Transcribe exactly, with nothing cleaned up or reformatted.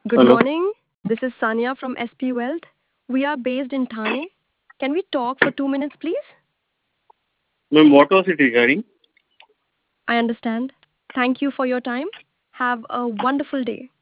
Good Hello. morning. This is Sanya from S P Wealth. We are based in Thane. Can we talk for two minutes, please? Ma'am, what was it regarding? I understand. Thank you for your time. Have a wonderful day.